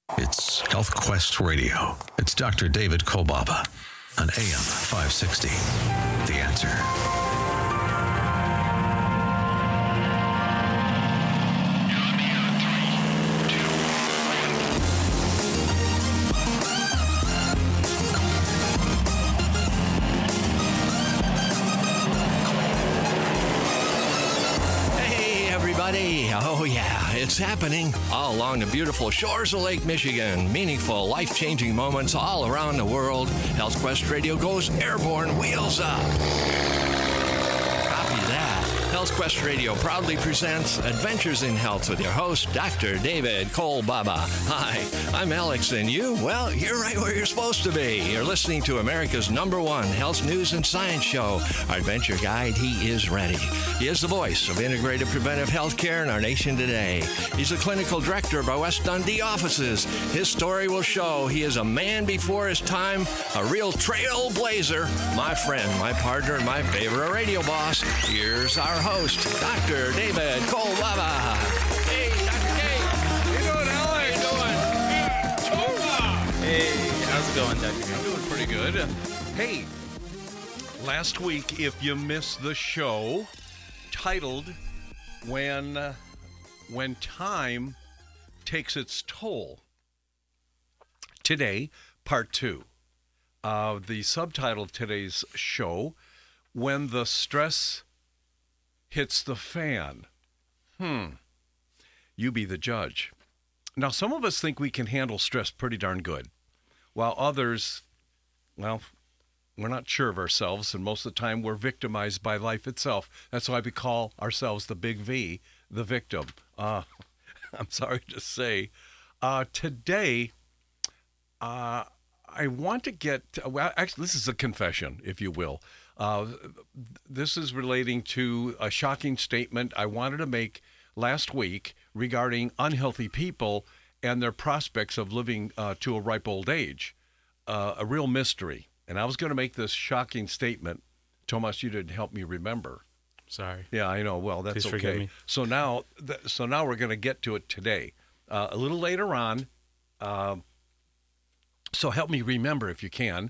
It's Health Quest Radio. It's Dr. David Kolbaba on AM 560. The Answer. Oh, yeah, it's happening all along the beautiful shores of Lake Michigan. Meaningful, life-changing moments all around the world. Health Quest Radio goes airborne, wheels up. Copy that. Health Quest Radio proudly presents Adventures in Health with your host, Dr. David Kolbaba. Hi, I'm Alex, and you? Well, you're right where you're supposed to be. You're listening to America's #1 health news and science show. Our adventure guide, he is ready. He is the voice of integrated preventive health care in our nation today. He's a clinical director of our West Dundee offices. His story will show he is a man before his time, a real trailblazer. My friend, my partner, and my favorite radio boss. Here's our host, Dr. David Kolbaba. Hey, Dr. K. How you doing, Alex? Hey, how's it going, Dr. K? I'm doing pretty good. Hey, last week, if you missed the show, titled When Time Takes Its Toll. Today, part 2. The subtitle of today's show, When the Stress Hits the Fan. You be the judge. Now, some of us think we can handle stress pretty darn good, while others, well, we're not sure of ourselves, and most of the time we're victimized by life itself. That's why we call ourselves the big V, the victim. I'm sorry to say. Today, I want to get, well, actually, this is a confession, if you will. This is relating to a shocking statement I wanted to make last week regarding unhealthy people and their prospects of living to a ripe old age. A real mystery. And I was going to make this shocking statement. Thomas, you didn't help me remember. Sorry. Yeah, I know. Well, that's Please okay. forgive me. So now we're going to get to it today. A little later on. So help me remember if you can.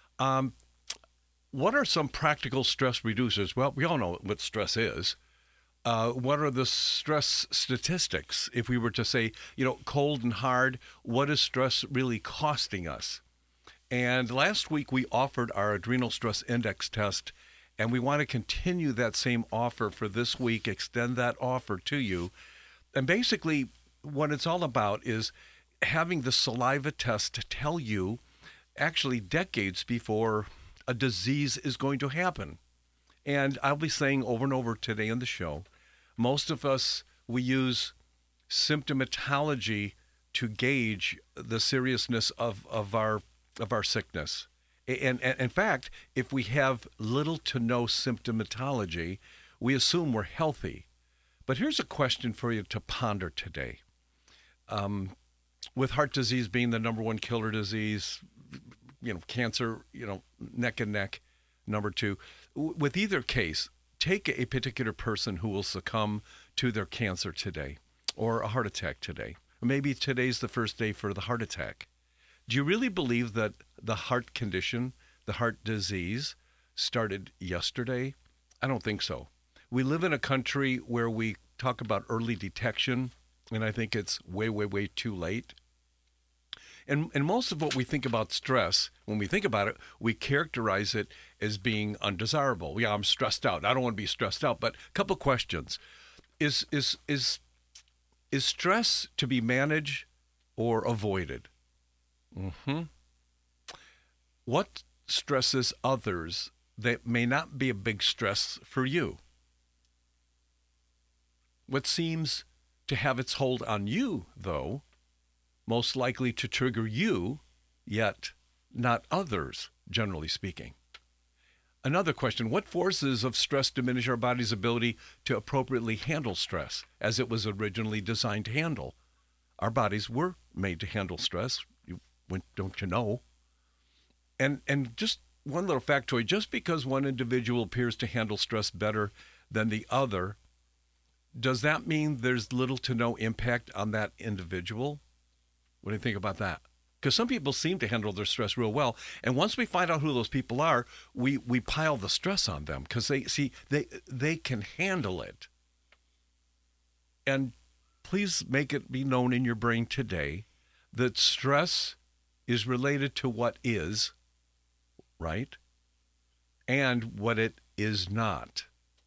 What are some practical stress reducers? Well, we all know what stress is. What are the stress statistics? If we were to say, cold and hard, what is stress really costing us? And last week we offered our adrenal stress index test, and we want to continue that same offer for this week, extend that offer to you. And basically what it's all about is having the saliva test tell you actually decades before a disease is going to happen. And I'll be saying over and over today in the show, most of us, we use symptomatology to gauge the seriousness of our sickness. And in fact, if we have little to no symptomatology, we assume we're healthy. But here's a question for you to ponder today. With heart disease being the #1 killer disease, cancer, neck and neck, #2. With either case, take a particular person who will succumb to their cancer today or a heart attack today. Maybe today's the first day for the heart attack. Do you really believe that the heart condition, the heart disease, started yesterday? I don't think so. We live in a country where we talk about early detection, and I think it's way, way, way too late. And most of what we think about stress, when we think about it, we characterize it as being undesirable. Yeah, I'm stressed out. I don't want to be stressed out. But a couple questions. Is stress to be managed or avoided? What stresses others that may not be a big stress for you? What seems to have its hold on you, though, most likely to trigger you, yet not others, generally speaking? Another question, what forces of stress diminish our body's ability to appropriately handle stress as it was originally designed to handle? Our bodies were made to handle stress, don't you know? And just one little factoid, just because one individual appears to handle stress better than the other, does that mean there's little to no impact on that individual? What do you think about that? Because some people seem to handle their stress real well, and once we find out who those people are, we pile the stress on them because they can handle it. And please make it be known in your brain today that stress is related to what is, right? And what it is not.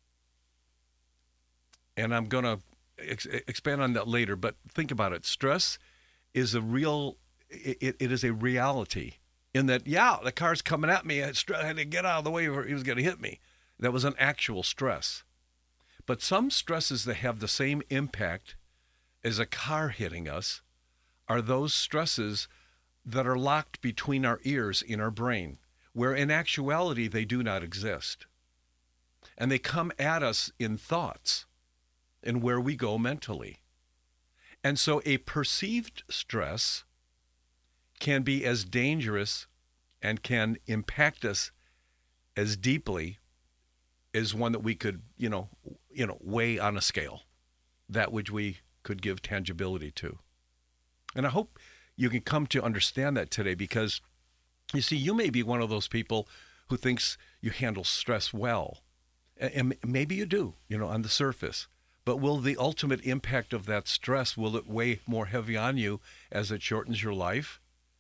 And I'm going to expand on that later, but think about it. Stress is it is a reality in that, yeah, the car's coming at me. I had to get out of the way or he was going to hit me. That was an actual stress. But some stresses that have the same impact as a car hitting us are those stresses that are locked between our ears in our brain, where in actuality they do not exist. And they come at us in thoughts and where we go mentally. And so a perceived stress can be as dangerous and can impact us as deeply as one that we could, weigh on a scale, that which we could give tangibility to. And I hope you can come to understand that today, because you see, you may be one of those people who thinks you handle stress well. And maybe you do, on the surface. But will the ultimate impact of that stress, will it weigh more heavy on you as it shortens your life?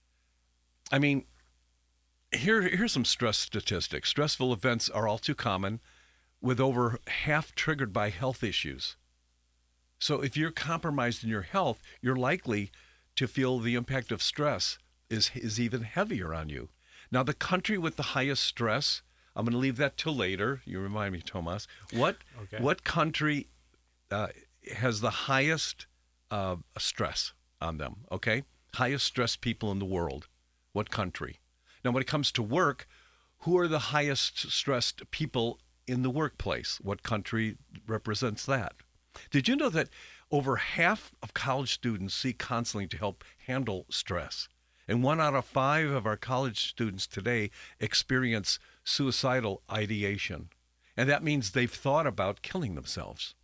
I mean, here's some stress statistics. Stressful events are all too common, with over half triggered by health issues. So if you're compromised in your health, you're likely to feel the impact of stress is even heavier on you. Now, the country with the highest stress, I'm going to leave that till later. You remind me, Tomas. What country has the highest stress on them, okay? Highest stressed people in the world. What country? Now, when it comes to work, who are the highest stressed people in the workplace? What country represents that? Did you know that over half of college students seek counseling to help handle stress? And 1 out of 5 of our college students today experience suicidal ideation. And that means they've thought about killing themselves.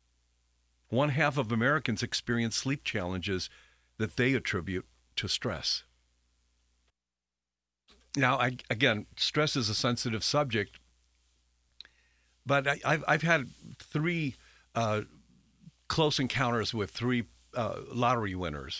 1/2 of Americans experience sleep challenges that they attribute to stress. Now, again, stress is a sensitive subject, but I've had 3 close encounters with 3 lottery winners.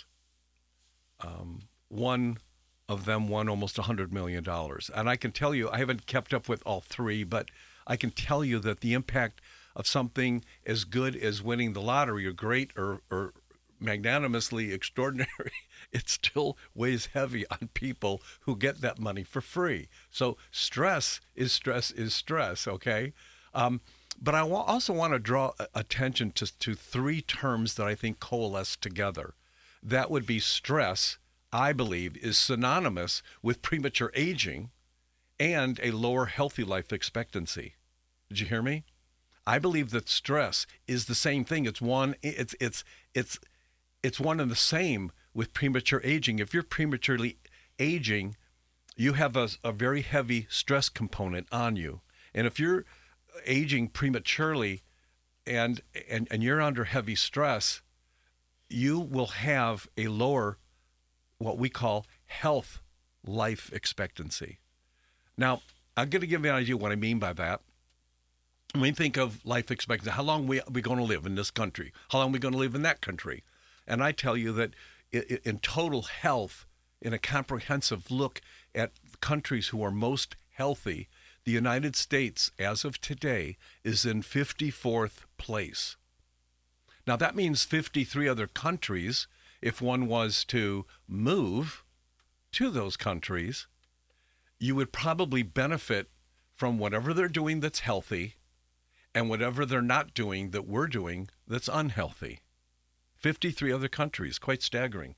One of them won almost $100 million. And I can tell you, I haven't kept up with all 3, but I can tell you that the impact of something as good as winning the lottery, or great, or magnanimously extraordinary, it still weighs heavy on people who get that money for free. So stress is stress, okay? But I also want to draw attention to 3 terms that I think coalesce together. That would be stress, I believe, is synonymous with premature aging and a lower healthy life expectancy. Did you hear me? I believe that stress is the same thing. It's one and the same with premature aging. If you're prematurely aging, you have a very heavy stress component on you. And if you're aging prematurely and you're under heavy stress, you will have a lower, what we call health life expectancy. Now, I'm going to give you an idea what I mean by that. When we think of life expectancy, how long are we going to live in this country? How long are we going to live in that country? And I tell you that in total health, in a comprehensive look at countries who are most healthy, the United States, as of today, is in 54th place. Now, that means 53 other countries, if one was to move to those countries, you would probably benefit from whatever they're doing that's healthy and whatever they're not doing that we're doing that's unhealthy. 53 other countries, quite staggering.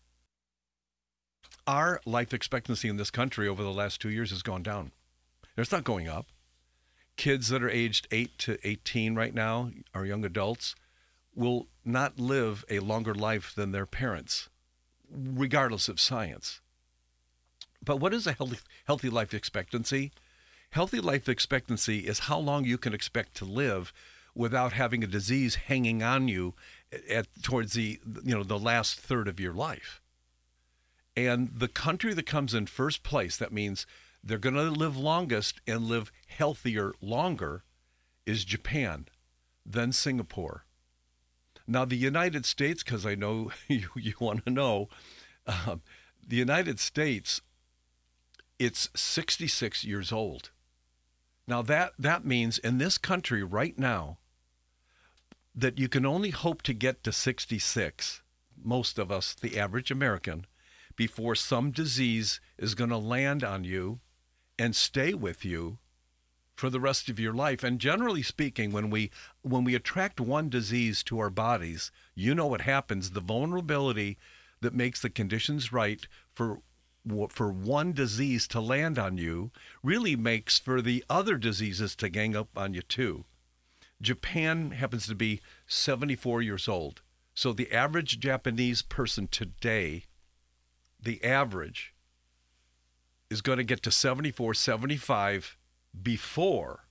Our life expectancy in this country over the last 2 years has gone down. It's not going up. Kids that are aged 8 to 18 right now, our young adults, will not live a longer life than their parents, regardless of science. But what is a healthy life expectancy? Healthy life expectancy is how long you can expect to live without having a disease hanging on you towards the last third of your life. And the country that comes in first place, that means they're going to live longest and live healthier longer, is Japan, then Singapore. Now, the United States, because I know you want to know, the United States, it's 66 years old. Now, that means in this country right now that you can only hope to get to 66, most of us, the average American, before some disease is going to land on you and stay with you for the rest of your life. And generally speaking, when we attract one disease to our bodies, you know what happens. The vulnerability that makes the conditions right for one disease to land on you really makes for the other diseases to gang up on you too. Japan happens to be 74 years old. So the average Japanese person today, the average, is going to get to 74, 75 before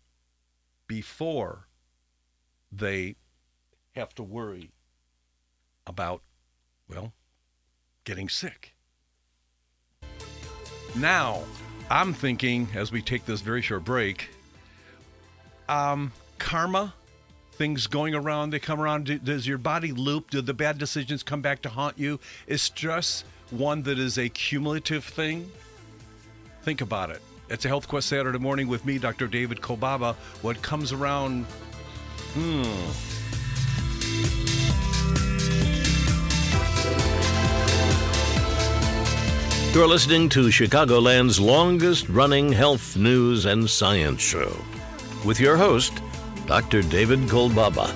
they have to worry about, well, getting sick. Now, I'm thinking, as we take this very short break, karma, things going around, they come around. Does your body loop? Do the bad decisions come back to haunt you? Is stress one that is a cumulative thing? Think about it. It's a Health Quest Saturday morning with me, Dr. David Kolbaba. What comes around, You're listening to Chicagoland's longest-running health news and science show with your host, Dr. David Kolbaba.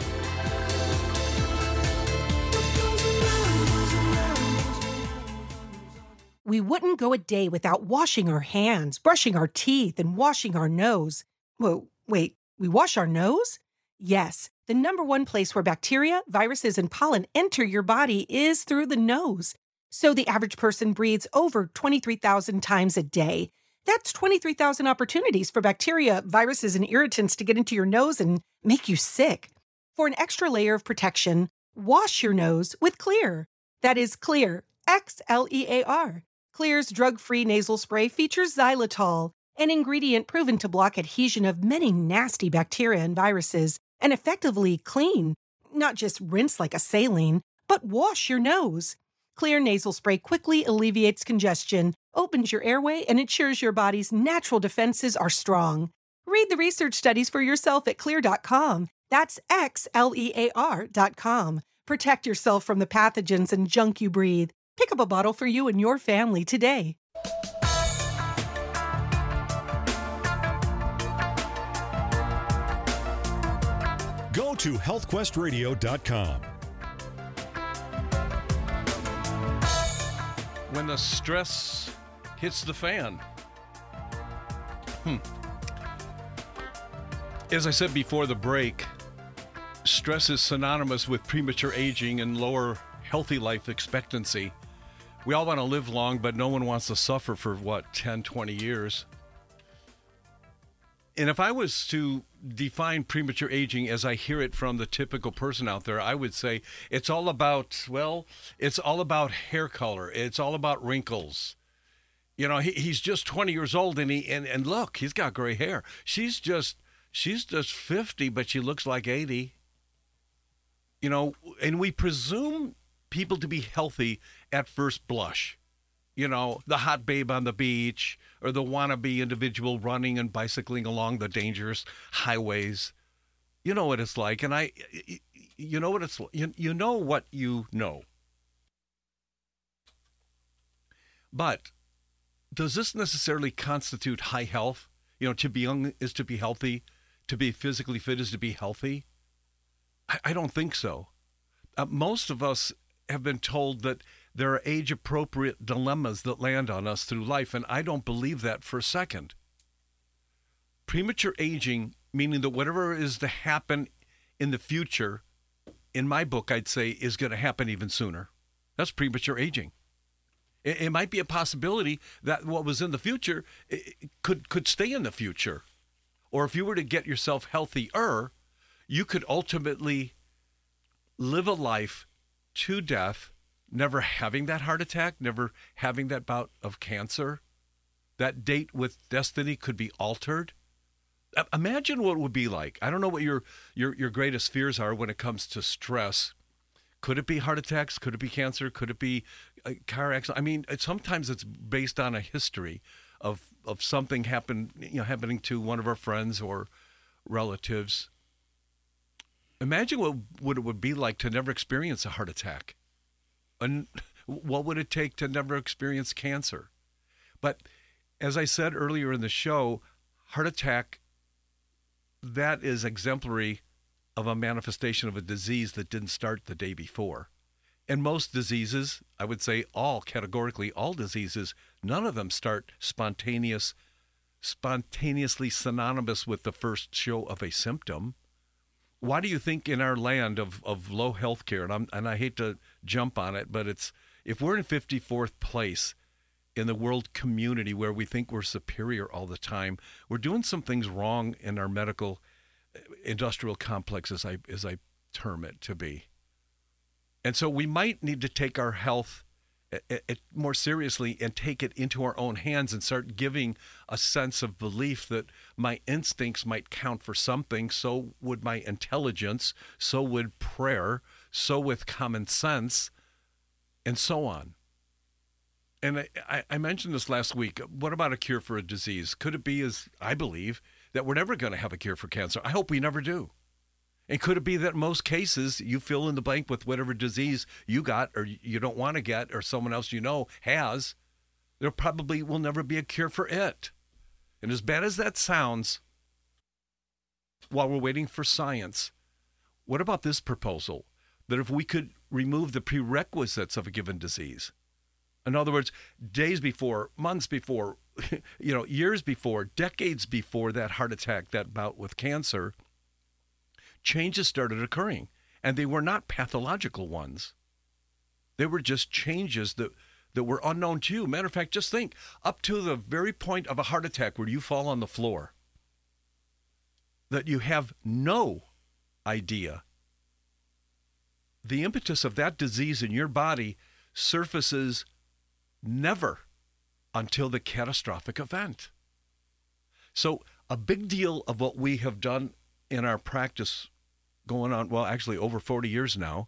We wouldn't go a day without washing our hands, brushing our teeth, and washing our nose. Whoa, wait, we wash our nose? Yes, the number one place where bacteria, viruses, and pollen enter your body is through the nose. So the average person breathes over 23,000 times a day. That's 23,000 opportunities for bacteria, viruses, and irritants to get into your nose and make you sick. For an extra layer of protection, wash your nose with Xlear. That is Xlear, Xlear. Xlear's drug-free nasal spray features xylitol, an ingredient proven to block adhesion of many nasty bacteria and viruses, and effectively clean. Not just rinse like a saline, but wash your nose. Xlear nasal spray quickly alleviates congestion, opens your airway, and ensures your body's natural defenses are strong. Read the research studies for yourself at Xlear.com. That's Xlear.com. Protect yourself from the pathogens and junk you breathe. Pick up a bottle for you and your family today. Go to healthquestradio.com. when the stress hits the fan. As I said before the break, stress is synonymous with premature aging and lower healthy life expectancy. We all want to live long, but no one wants to suffer for, 10, 20 years. And if I was to define premature aging as I hear it from the typical person out there, I would say it's all about hair color. It's all about wrinkles. You know, he's just 20 years old and look, he's got gray hair. She's just 50, but she looks like 80. You know, and we presume people to be healthy at first blush. You know, the hot babe on the beach or the wannabe individual running and bicycling along the dangerous highways. You know what it's like. And you know what it's like. You know what you know. But does this necessarily constitute high health? You know, to be young is to be healthy. To be physically fit is to be healthy. I don't think so. Most of us have been told that there are age-appropriate dilemmas that land on us through life, and I don't believe that for a second. Premature aging, meaning that whatever is to happen in the future, in my book, I'd say, is going to happen even sooner. That's premature aging. It might be a possibility that what was in the future could stay in the future. Or if you were to get yourself healthier, you could ultimately live a life to death, never having that heart attack, never having that bout of cancer. That date with destiny could be altered. Imagine what it would be like. I don't know what your greatest fears are when it comes to stress. Could it be heart attacks? Could it be cancer? Could it be a car accident? I mean, sometimes it's based on a history of something happening to one of our friends or relatives. Imagine what it would be like to never experience a heart attack. And what would it take to never experience cancer? But as I said earlier in the show, heart attack, that is exemplary of a manifestation of a disease that didn't start the day before. And most diseases, I would say categorically all diseases, none of them start spontaneously synonymous with the first show of a symptom. Why do you think in our land of low health care, and I hate to jump on it, but if we're in 54th place in the world community where we think we're superior all the time, we're doing some things wrong in our medical industrial complex, as I term it to be. And so we might need to take our health more seriously and take it into our own hands and start giving a sense of belief that my instincts might count for something. So would my intelligence, so would prayer, so with common sense, and so on. And I mentioned this last week. What about a cure for a disease? Could it be, as I believe, that we're never going to have a cure for cancer? I hope we never do. And could it be that in most cases you fill in the blank with whatever disease you got or you don't want to get or someone else has, there probably will never be a cure for it. And as bad as that sounds, while we're waiting for science, what about this proposal? That if we could remove the prerequisites of a given disease, in other words, days before, months before, years before, decades before that heart attack, that bout with cancer, changes started occurring, and they were not pathological ones. They were just changes that were unknown to you. Matter of fact, just think, up to the very point of a heart attack where you fall on the floor, that you have no idea. The impetus of that disease in your body surfaces never until the catastrophic event. So a big deal of what we have done in our practice going on, well, actually over 40 years now,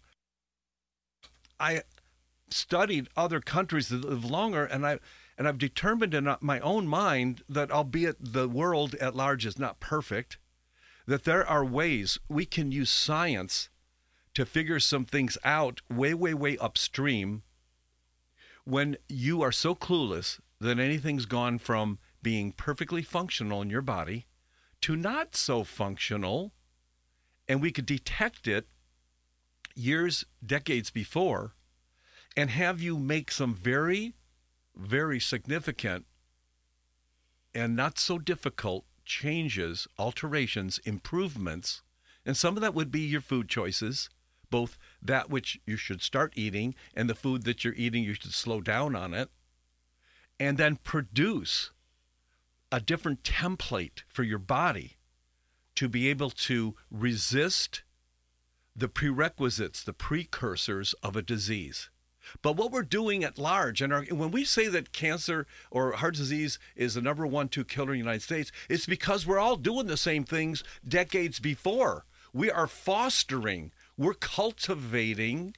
I studied other countries that live longer, and I've determined in my own mind that, albeit the world at large is not perfect, that there are ways we can use science to figure some things out way, way, way upstream when you are so clueless that anything's gone from being perfectly functional in your body to not so functional, and we could detect it years, decades before, and have you make some very, very significant and not so difficult changes, alterations, improvements. And some of that would be your food choices, both that which you should start eating and the food that you're eating, you should slow down on it, and then produce a different template for your body to be able to resist the prerequisites, the precursors of a disease. But what we're doing at large, and when we say that cancer or heart disease is the number 1, 2 killer in the United States, it's because we're all doing the same things decades before. We are fostering, we're cultivating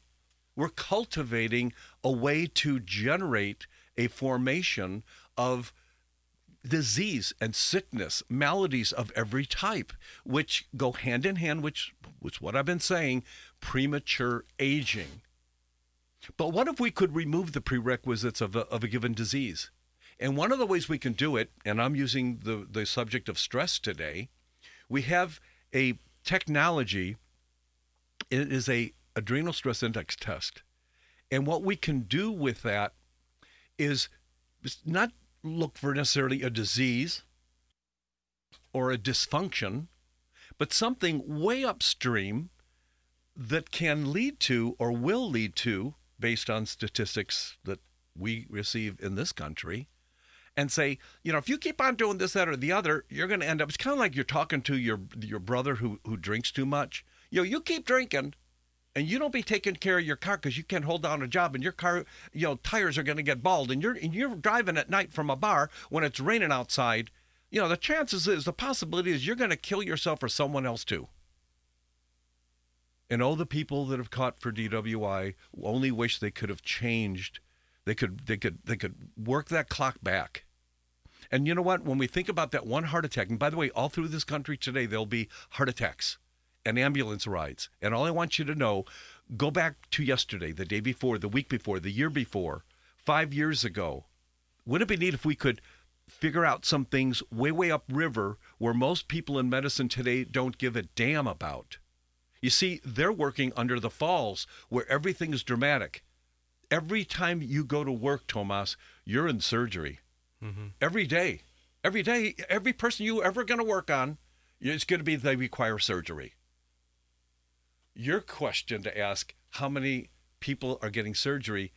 a way to generate a formation of disease and sickness, maladies of every type, which go hand in hand, which what I've been saying, premature aging. But what if we could remove the prerequisites of a given disease? And one of the ways we can do it, and I'm using the subject of stress today, we have a technology. It is a adrenal stress index test. And what we can do with that is not look for necessarily a disease or a dysfunction, but something way upstream that can lead to or will lead to, based on statistics that we receive in this country, and say, if you keep on doing this, that, or the other, you're going to end up, it's kind of like you're talking to your brother who drinks too much. You keep drinking, and you don't be taking care of your car because you can't hold down a job, and your car, tires are going to get bald, and you're driving at night from a bar when it's raining outside, the possibility is you're going to kill yourself or someone else too. And all the people that have caught for DWI only wish they could have changed. They could work that clock back. And you know what? When we think about that one heart attack, and by the way, all through this country today, there'll be heart attacks and ambulance rides. And all I want you to know, go back to yesterday, the day before, the week before, the year before, 5 years ago. Wouldn't it be neat if we could figure out some things way upriver where most people in medicine today don't give a damn about? You see, they're working under the falls where everything is dramatic. Every time you go to work, Tomas, you're in surgery. Mm-hmm. Every day, every person you ever going to work on, it's going to be they require surgery. Your question to ask, how many people are getting surgery,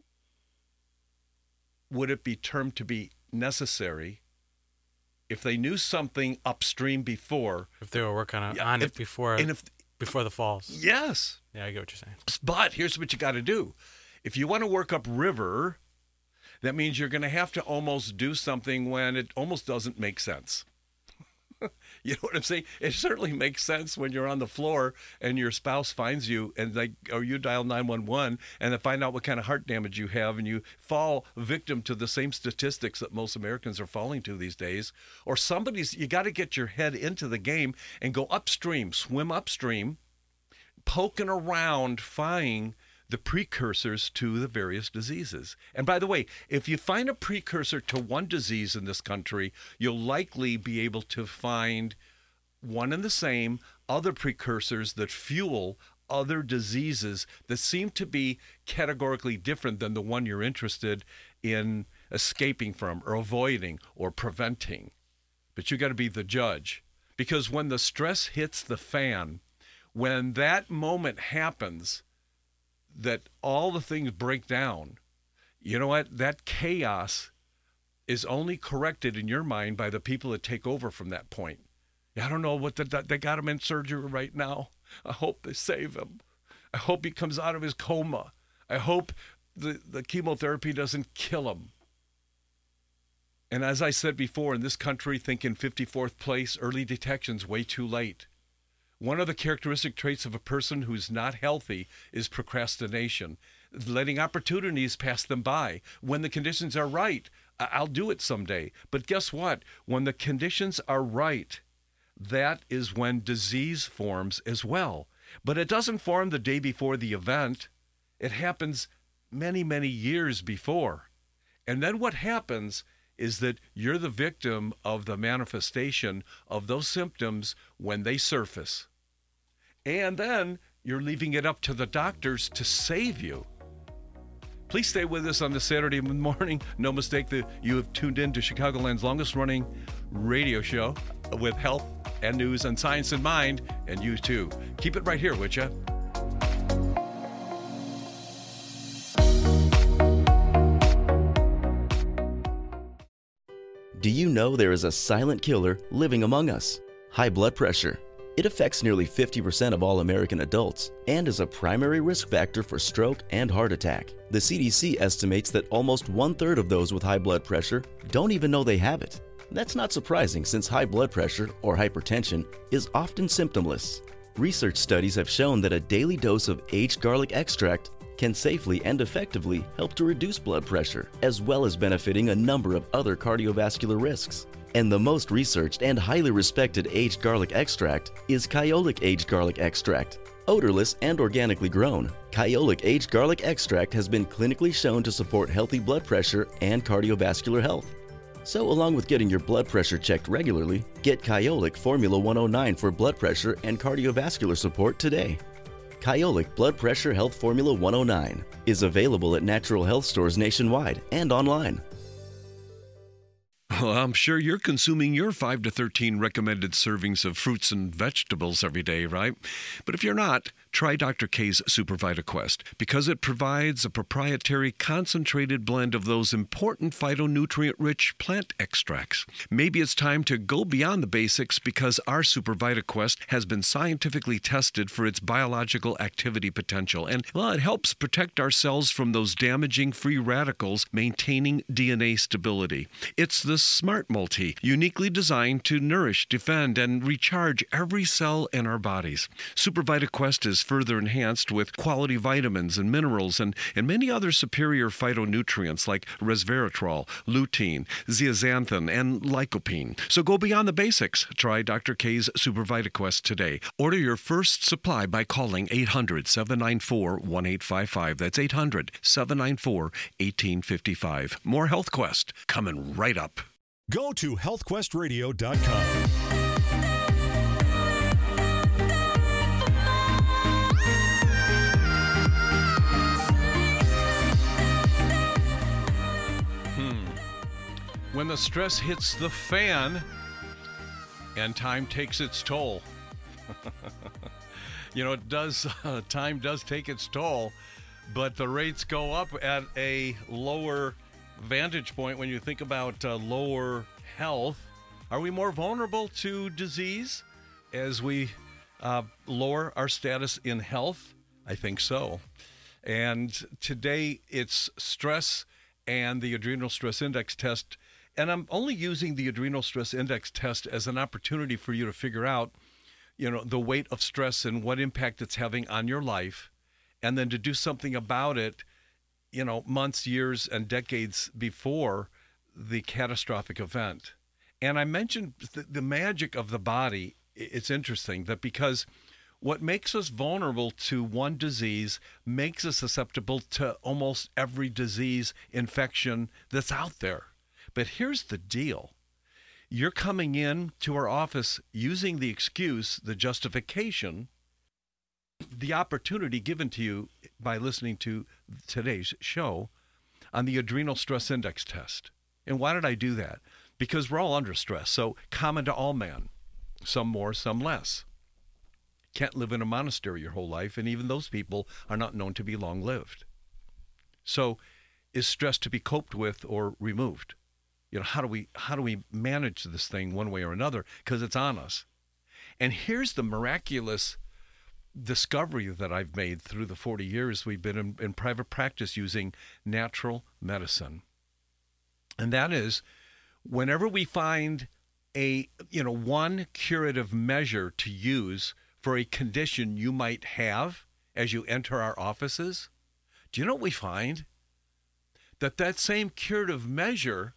would it be termed to be necessary if they knew something upstream before? If they were working on it before the falls. Yes. Yeah, I get what you're saying. But here's what you got to do. If you want to work upriver, that means you're going to have to almost do something when it almost doesn't make sense. You know what I'm saying? It certainly makes sense when you're on the floor and your spouse finds you and you dial 911 and they find out what kind of heart damage you have, and you fall victim to the same statistics that most Americans are falling to these days. Or you got to get your head into the game and go upstream, swim upstream, poking around, finding the precursors to the various diseases. And by the way, if you find a precursor to one disease in this country, you'll likely be able to find one and the same other precursors that fuel other diseases that seem to be categorically different than the one you're interested in escaping from or avoiding or preventing. But you got to be the judge, because when the stress hits the fan, when that moment happens, that all the things break down, you know what? That chaos is only corrected in your mind by the people that take over from that point. I don't know what they got him in surgery right now. I hope they save him. I hope he comes out of his coma. I hope the chemotherapy doesn't kill him. And as I said before, in this country, thinking 54th place, early detection's way too late. One of the characteristic traits of a person who's not healthy is procrastination, letting opportunities pass them by. When the conditions are right, I'll do it someday. But guess what? When the conditions are right, that is when disease forms as well. But it doesn't form the day before the event. It happens many, many years before. And then what happens is that you're the victim of the manifestation of those symptoms when they surface. And then you're leaving it up to the doctors to save you. Please stay with us on this Saturday morning. No mistake that you have tuned in to Chicagoland's longest running radio show with health and news and science in mind, and you too. Keep it right here, would you? Do you know there is a silent killer living among us? High blood pressure. It affects nearly 50% of all American adults and is a primary risk factor for stroke and heart attack. The CDC estimates that almost 1/3 of those with high blood pressure don't even know they have it. That's not surprising, since high blood pressure, or hypertension, is often symptomless. Research studies have shown that a daily dose of aged garlic extract can safely and effectively help to reduce blood pressure, as well as benefiting a number of other cardiovascular risks. And the most researched and highly respected aged garlic extract is Kyolic Aged Garlic Extract. Odorless and organically grown, Kyolic Aged Garlic Extract has been clinically shown to support healthy blood pressure and cardiovascular health. So along with getting your blood pressure checked regularly, get Kyolic Formula 109 for blood pressure and cardiovascular support today. Kyolic Blood Pressure Health Formula 109 is available at natural health stores nationwide and online. Well, I'm sure you're consuming your 5 to 13 recommended servings of fruits and vegetables every day, right? But if you're not, Try Dr. K's Super VitaQuest because it provides a proprietary concentrated blend of those important phytonutrient-rich plant extracts. Maybe it's time to go beyond the basics because our Super VitaQuest has been scientifically tested for its biological activity potential. And, well, it helps protect our cells from those damaging free radicals, maintaining DNA stability. It's the Smart Multi, uniquely designed to nourish, defend, and recharge every cell in our bodies. Super VitaQuest is further enhanced with quality vitamins and minerals and many other superior phytonutrients like resveratrol, lutein, zeaxanthin, and lycopene. So go beyond the basics. Try Dr. K's Super VitaQuest today. Order your first supply by calling 800-794-1855. That's 800-794-1855. More Health Quest coming right up. Go to healthquestradio.com. When the stress hits the fan and time takes its toll. It does, time does take its toll, but the rates go up at a lower vantage point when you think about lower health. Are we more vulnerable to disease as we lower our status in health? I think so. And today it's stress and the adrenal stress index test. And I'm only using the adrenal stress index test as an opportunity for you to figure out, the weight of stress and what impact it's having on your life, and then to do something about it, months, years, and decades before the catastrophic event. And I mentioned the magic of the body. It's interesting that because what makes us vulnerable to one disease makes us susceptible to almost every disease infection that's out there. But here's the deal. You're coming in to our office using the excuse, the justification, the opportunity given to you by listening to today's show on the adrenal stress index test. And why did I do that? Because we're all under stress. So common to all men, some more, some less. Can't live in a monastery your whole life, and even those people are not known to be long-lived. So is stress to be coped with or removed? How do we manage this thing one way or another? Because it's on us. And here's the miraculous discovery that I've made through the 40 years we've been in private practice using natural medicine. And that is, whenever we find one curative measure to use for a condition you might have as you enter our offices, do you know what we find? That same curative measure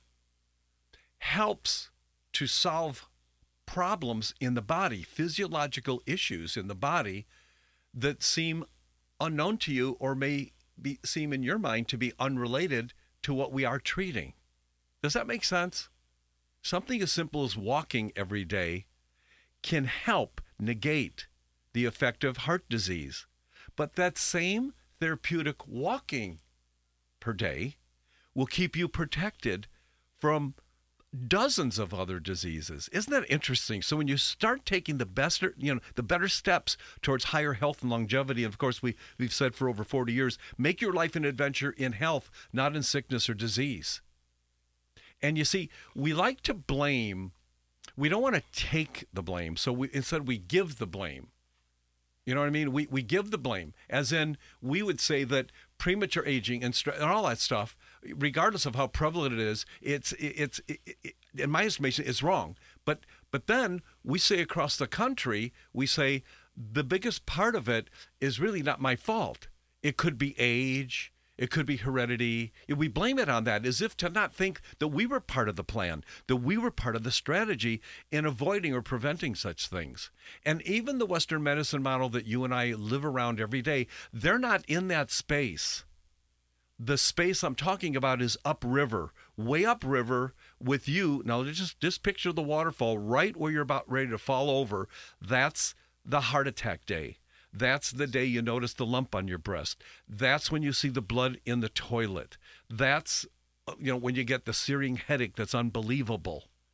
helps to solve problems in the body, physiological issues in the body that seem unknown to you or seem in your mind to be unrelated to what we are treating. Does that make sense? Something as simple as walking every day can help negate the effect of heart disease. But that same therapeutic walking per day will keep you protected from dozens of other diseases. Isn't that interesting? So when you start taking the better steps towards higher health and longevity, and of course we've said for over 40 years, make your life an adventure in health, not in sickness or disease. And you see, we like to blame. We don't want to take the blame. So instead we give the blame. You know what I mean? We give the blame, as in we would say that premature aging and all that stuff, regardless of how prevalent it is, it's in my estimation, it's wrong. But then we say across the country, we say the biggest part of it is really not my fault. It could be age. It could be heredity. We blame it on that as if to not think that we were part of the plan, that we were part of the strategy in avoiding or preventing such things. And even the Western medicine model that you and I live around every day, they're not in that space. The space I'm talking about is upriver, way upriver with you. Now, just picture the waterfall right where you're about ready to fall over. That's the heart attack day. That's the day you notice the lump on your breast. That's when you see the blood in the toilet. That's, when you get the searing headache that's unbelievable.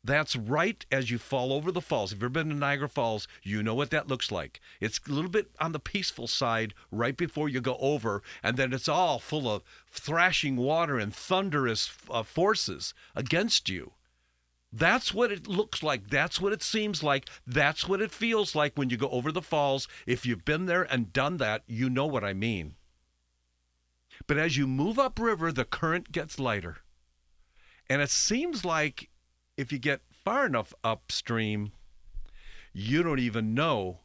That's right as you fall over the falls. If you've ever been to Niagara Falls, you know what that looks like. It's a little bit on the peaceful side right before you go over, and then it's all full of thrashing water and thunderous forces against you. That's what it looks like. That's what it seems like. That's what it feels like when you go over the falls. If you've been there and done that, you know what I mean. But as you move upriver, the current gets lighter. And it seems like if you get far enough upstream, you don't even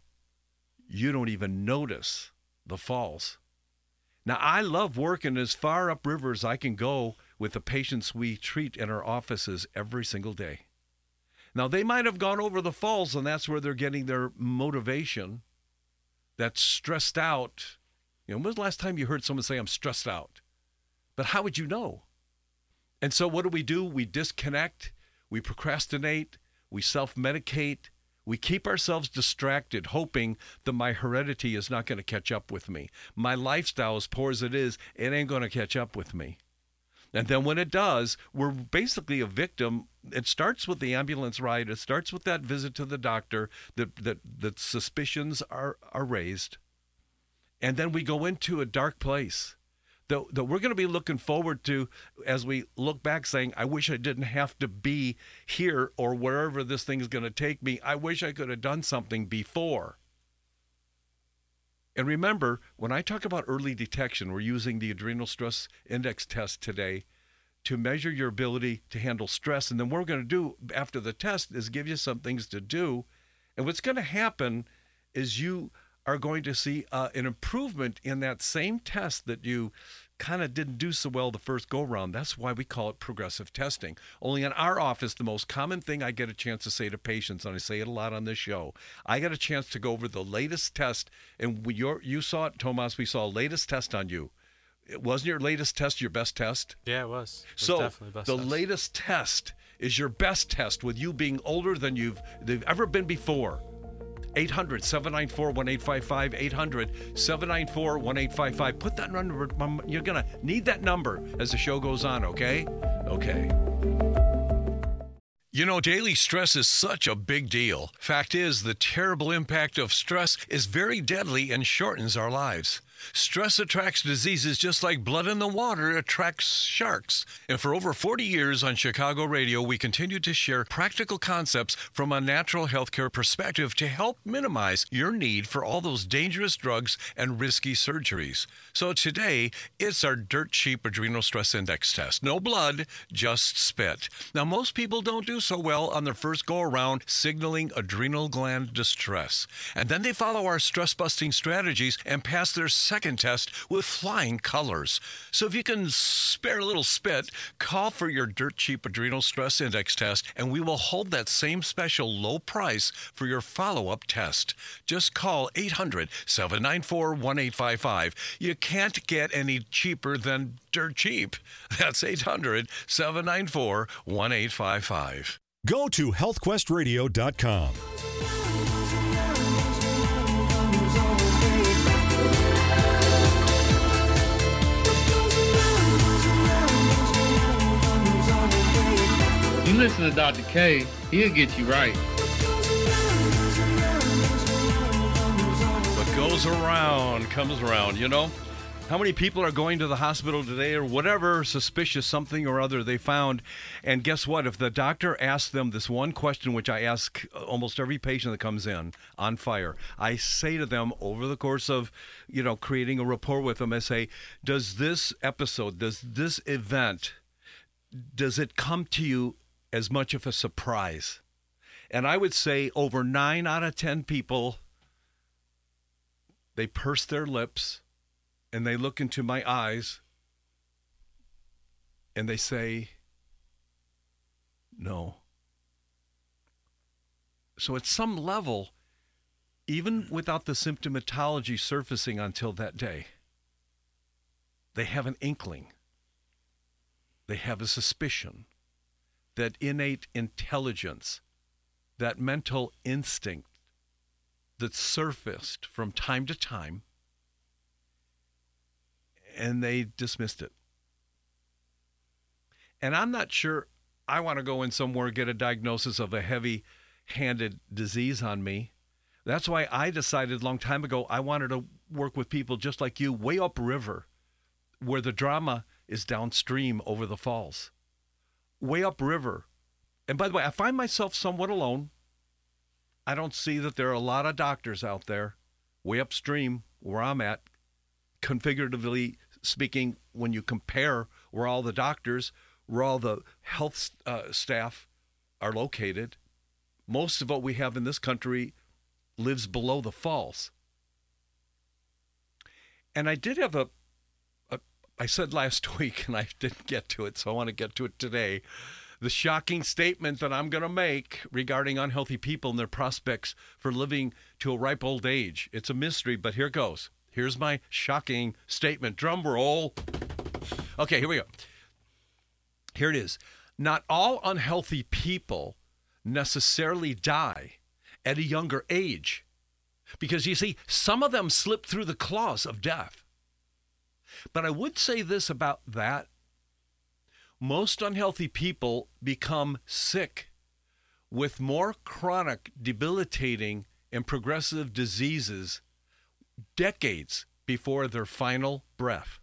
notice the falls. Now, I love working as far upriver as I can go with the patients we treat in our offices every single day. Now, they might have gone over the falls, and that's where they're getting their motivation. That's stressed out. When was the last time you heard someone say, I'm stressed out? But how would you know? And so what do? We disconnect. We procrastinate, we self-medicate, we keep ourselves distracted, hoping that my heredity is not going to catch up with me. My lifestyle, as poor as it is, it ain't going to catch up with me. And then when it does, we're basically a victim. It starts with the ambulance ride. It starts with that visit to the doctor, that suspicions are raised. And then we go into a dark place that we're going to be looking forward to as we look back saying, I wish I didn't have to be here or wherever this thing is going to take me. I wish I could have done something before. And remember, when I talk about early detection, we're using the adrenal stress index test today to measure your ability to handle stress. And then what we're going to do after the test is give you some things to do. And what's going to happen is you are going to see an improvement in that same test that you kind of didn't do so well the first go-round. That's why we call it progressive testing. Only in our office, the most common thing I get a chance to say to patients, and I say it a lot on this show, I get a chance to go over the latest test, and you saw it, Tomas, we saw a latest test on you. Wasn't your latest test your best test? Yeah, it was. So definitely best the test. latest test is your best test with you being older than they've ever been before. 800-794-1855, 800-794-1855. Put that number, you're going to need that number as the show goes on, okay? Okay. Daily stress is such a big deal. Fact is, the terrible impact of stress is very deadly and shortens our lives. Stress attracts diseases just like blood in the water attracts sharks. And for over 40 years on Chicago radio, we continue to share practical concepts from a natural healthcare perspective to help minimize your need for all those dangerous drugs and risky surgeries. So today, it's our dirt cheap adrenal stress index test. No blood, just spit. Now, most people don't do so well on their first go-around signaling adrenal gland distress. And then they follow our stress-busting strategies and pass their second test with flying colors. So if you can spare a little spit, call for your dirt cheap adrenal stress index test, and we will hold that same special low price for your follow-up test. Just call 800-794-1855. You can't get any cheaper than dirt cheap. That's 800-794-1855. Go to healthquestradio.com. You listen to Dr. K, he'll get you right. What goes around comes around, How many people are going to the hospital today or whatever suspicious something or other they found? And guess what? If the doctor asks them this one question, which I ask almost every patient that comes in on fire, I say to them over the course of, creating a rapport with them, I say, does this episode, does this event, does it come to you as much of a surprise? And I would say over 9 out of 10 people, they purse their lips and they look into my eyes and they say, no. So at some level, even without the symptomatology surfacing until that day, they have an inkling. They have a suspicion. That innate intelligence, that mental instinct that surfaced from time to time, and they dismissed it. And I'm not sure I want to go in somewhere, get a diagnosis of a heavy-handed disease on me. That's why I decided a long time ago I wanted to work with people just like you, way upriver, where the drama is downstream over the falls. Way upriver. And by the way, I find myself somewhat alone. I don't see that there are a lot of doctors out there way upstream where I'm at, configuratively speaking, when you compare where all the doctors, where all the health staff are located. Most of what we have in this country lives below the falls. And I did have I said last week, and I didn't get to it, so I want to get to it today, the shocking statement that I'm going to make regarding unhealthy people and their prospects for living to a ripe old age. It's a mystery, but here goes. Here's my shocking statement. Drum roll. Okay, here we go. Here it is. Not all unhealthy people necessarily die at a younger age, because you see, some of them slip through the claws of death. But I would say this about that. Most unhealthy people become sick with more chronic, debilitating, and progressive diseases decades before their final breath.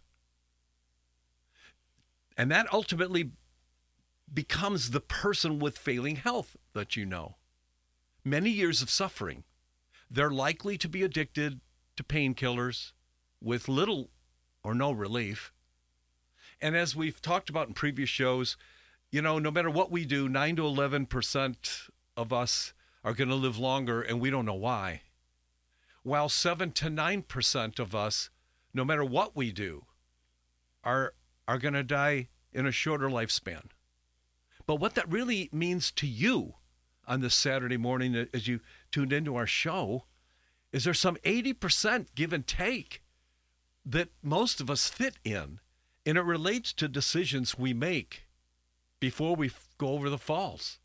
And that ultimately becomes the person with failing health that you know. Many years of suffering. They're likely to be addicted to painkillers with little or no relief. And as we've talked about in previous shows, you know, no matter what we do, 9 to 11% of us are going to live longer, and we don't know why. While 7 to 9% of us, no matter what we do, are going to die in a shorter lifespan. But what that really means to you on this Saturday morning as you tuned into our show is there's some 80% give and take that most of us fit in, and it relates to decisions we make before we go over the falls.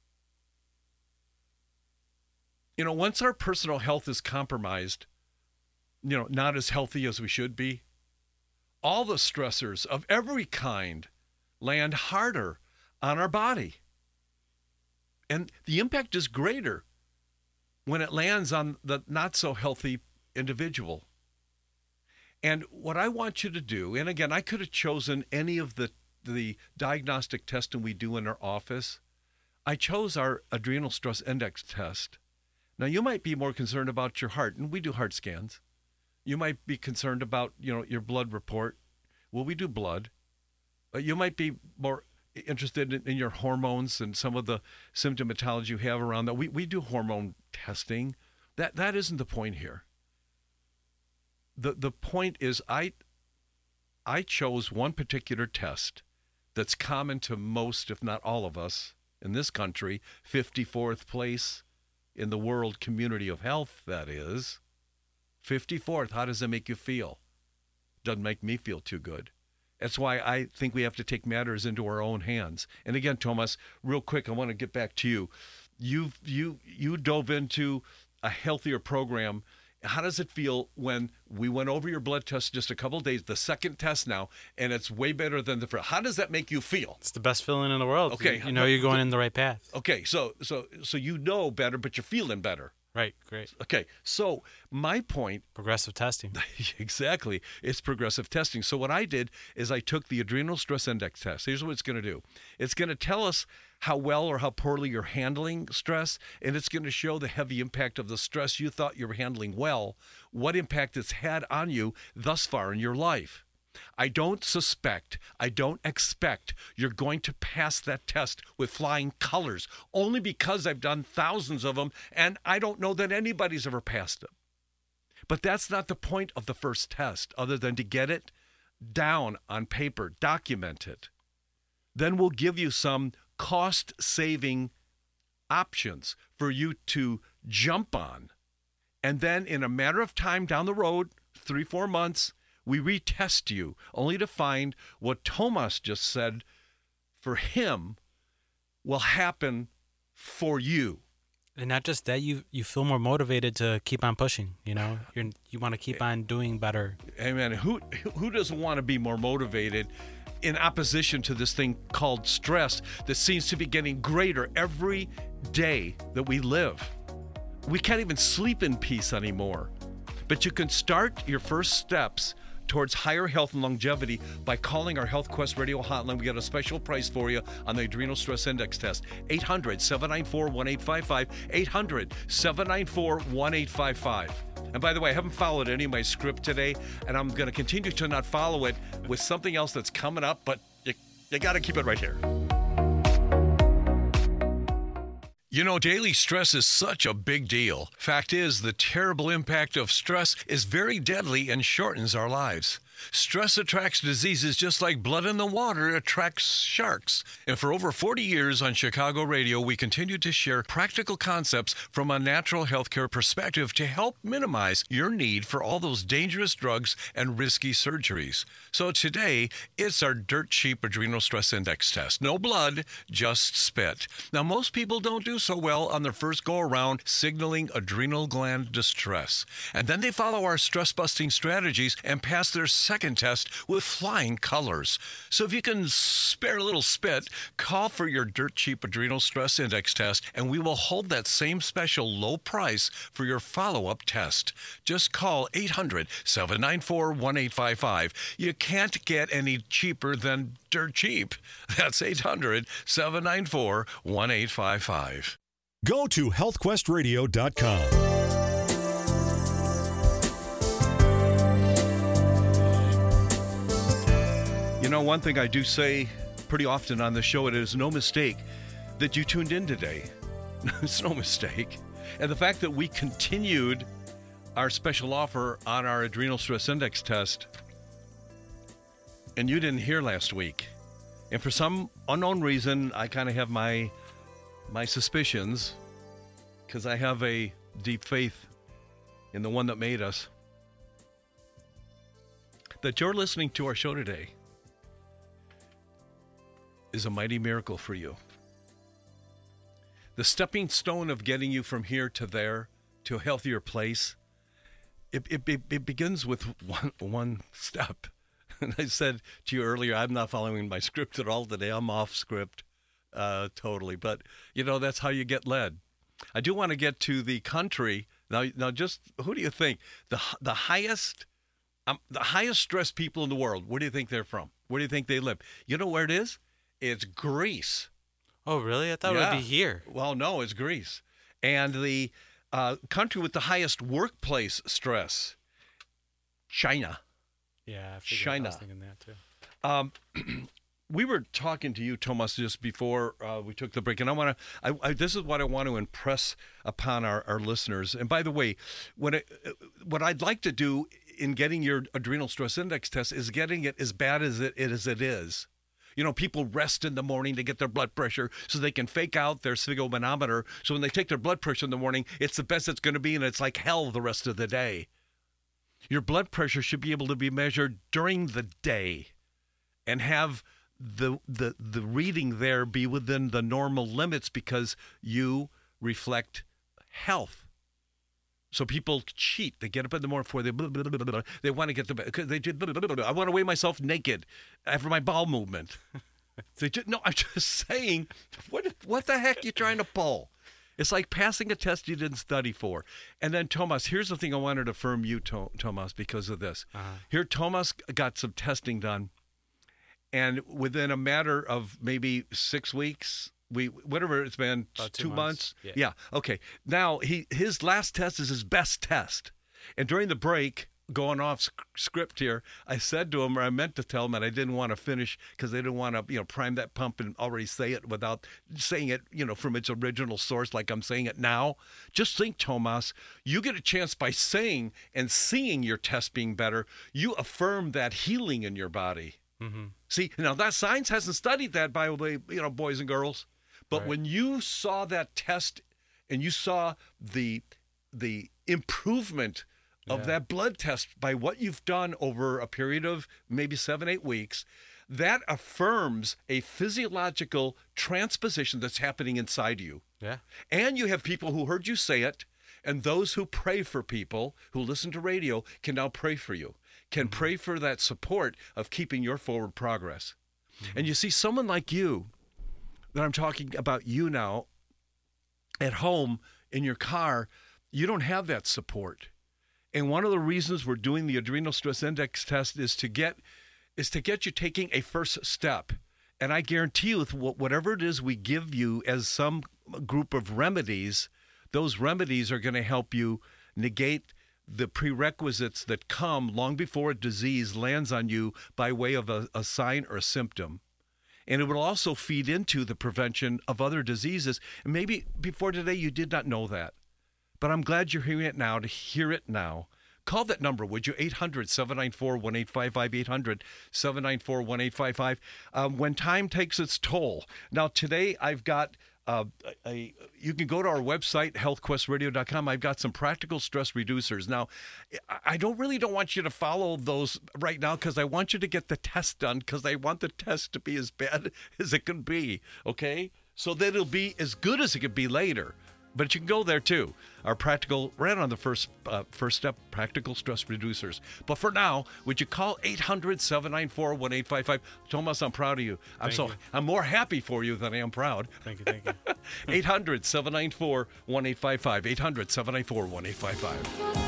You know, once our personal health is compromised, you know, not as healthy as we should be, all the stressors of every kind land harder on our body. And the impact is greater when it lands on the not so healthy individual. And what I want you to do, and again, I could have chosen any of the diagnostic testing we do in our office. I chose our adrenal stress index test. Now, you might be more concerned about your heart, and we do heart scans. You might be concerned about, you know, your blood report. Well, we do blood. You might be more interested in your hormones and some of the symptomatology you have around that. We do hormone testing. That isn't the point here. The point is I chose one particular test that's common to most, if not all of us in this country, 54th place in the world community of health, that is. 54th, how does that make you feel? Doesn't make me feel too good. That's why I think we have to take matters into our own hands. And again, Thomas, real quick, I want to get back to you. You dove into a healthier program. How does it feel when we went over your blood test just a couple of days, the second test now, and it's way better than the first? How does that make you feel? It's the best feeling in the world. Okay, you know you're going in the right path. Okay, so you know better, but you're feeling better. Right, great. Okay, so my point... Progressive testing. Exactly. It's progressive testing. So what I did is I took the adrenal stress index test. Here's what it's going to do. It's going to tell us how well or how poorly you're handling stress, and it's going to show the heavy impact of the stress you thought you were handling well, what impact it's had on you thus far in your life. I don't suspect, I don't expect you're going to pass that test with flying colors, only because I've done thousands of them, and I don't know that anybody's ever passed them. But that's not the point of the first test, other than to get it down on paper, document it. Then we'll give you some cost-saving options for you to jump on. And then in a matter of time down the road, 3-4 months, we retest you, only to find what Thomas just said for him will happen for you. And not just that, you feel more motivated to keep on pushing. You want to keep on doing better. Amen. Who doesn't want to be more motivated in opposition to this thing called stress that seems to be getting greater every day that we live? We can't even sleep in peace anymore. But you can start your first steps towards higher health and longevity by calling our Health Quest radio hotline. We got a special price for you on the Adrenal Stress Index test. 800-794-1855. 800-794-1855. And by the way, I haven't followed any of my script today, and I'm going to continue to not follow it with something else that's coming up, but you got to keep it right here. You know, daily stress is such a big deal. Fact is, the terrible impact of stress is very deadly and shortens our lives. Stress attracts diseases just like blood in the water attracts sharks. And for over 40 years on Chicago radio, we continue to share practical concepts from a natural healthcare perspective to help minimize your need for all those dangerous drugs and risky surgeries. So today, it's our dirt cheap adrenal stress index test. No blood, just spit. Now, most people don't do so well on their first go-around signaling adrenal gland distress. And then they follow our stress-busting strategies and pass their second test with flying colors. So if you can spare a little spit, call for your dirt cheap adrenal stress index test, and we will hold that same special low price for your follow-up test. Just call 800-794-1855. You can't get any cheaper than dirt cheap. That's 800-794-1855. Go to healthquestradio.com. You know, one thing I do say pretty often on the show, it is no mistake that you tuned in today. It's no mistake. And the fact that we continued our special offer on our adrenal stress index test, and you didn't hear last week. And for some unknown reason, I kind of have my suspicions, because I have a deep faith in the one that made us, that you're listening to our show today is a mighty miracle for you. The stepping stone of getting you from here to there to a healthier place, it begins with one step. And I said to you earlier, I'm not following my script at all today. I'm off script totally. But, you know, that's how you get led. I do want to get to the country. Now just who do you think? The highest stress people in the world, where do you think they're from? Where do you think they live? You know where it is? It's Greece. Oh, really? I thought it would be here. Well, no, it's Greece. And the country with the highest workplace stress, China. Yeah, I was thinking that too. We were talking to you, Tomas, just before we took the break, and this is what I want to impress upon our listeners. And by the way, what I'd like to do in getting your adrenal stress index test is getting it as bad as it is. You know, people rest in the morning to get their blood pressure so they can fake out their sphygmomanometer. So when they take their blood pressure in the morning, it's the best it's going to be, and it's like hell the rest of the day. Your blood pressure should be able to be measured during the day and have the reading there be within the normal limits, because you reflect health. So people cheat. They get up in the morning before they want to get to bed. I want to weigh myself naked after my bowel movement. No, I'm just saying, what the heck are you trying to pull? It's like passing a test you didn't study for. And then, Tomas, here's the thing I wanted to affirm you, Tomas, because of this. Here, Tomas got some testing done, and within a matter of maybe 6 weeks, whatever it's been, about 2 months. Yeah. Okay. Now his last test is his best test. And during the break, going off script here, I said to him, or I meant to tell him, and I didn't want to finish because I didn't want to, prime that pump and already say it without saying it, from its original source like I'm saying it now. Just think, Tomas, you get a chance by saying and seeing your test being better, you affirm that healing in your body. Mm-hmm. See, now that science hasn't studied that, by the way, boys and girls. But right. When you saw that test and you saw the improvement of that blood test by what you've done over a period of maybe 7-8 weeks, that affirms a physiological transposition that's happening inside you. Yeah. And you have people who heard you say it, and those who pray for people who listen to radio can now pray for you, can pray for that support of keeping your forward progress. And you see, someone like you, that I'm talking about you now, at home, in your car, you don't have that support. And one of the reasons we're doing the Adrenal Stress Index test is to get you taking a first step. And I guarantee you, with whatever it is we give you as some group of remedies, those remedies are going to help you negate the prerequisites that come long before a disease lands on you by way of a sign or a symptom. And it will also feed into the prevention of other diseases. And maybe before today you did not know that. But I'm glad you're hearing it now, to hear it now. Call that number, would you? 800-794-1855, 800-794-1855. When time takes its toll. Now, today I've got you can go to our website, healthquestradio.com. I've got some practical stress reducers. Now, I don't want you to follow those right now because I want you to get the test done, because I want the test to be as bad as it can be, okay? So that it'll be as good as it could be later. But you can go there too. Our practical, right on the first step, practical stress reducers. But for now, would you call 800-794-1855? Thomas, I'm proud of you. I'm more happy for you than I am proud. Thank you. 800-794-1855. 800-794-1855.